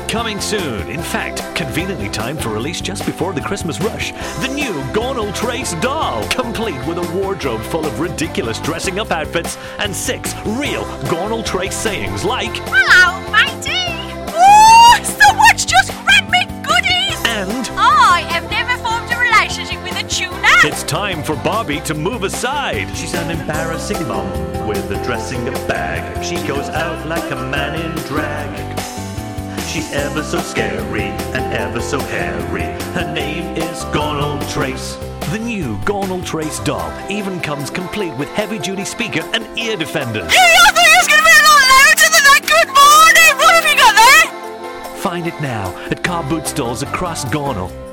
Coming soon. In fact, conveniently timed for release just before the Christmas rush. The new Gonal Trace doll, complete with a wardrobe full of ridiculous dressing up outfits and 6 real Gonal Trace sayings like, "Hello, matey! Oh, so much just red meat goodies! and I have never formed a relationship with a tuna." it's time for Barbie to move aside. She's an embarrassing mom with a dressing up bag. She goes out like a man in drag. She's ever so scary and ever so hairy. Her name is Gonal Trace. The new Gonal Trace doll even comes complete with heavy-duty speaker and ear defenders. Hey, I thought it was going to be a lot louder than that. Good morning! What have you got there? Find it now at car boot stalls across Gonal.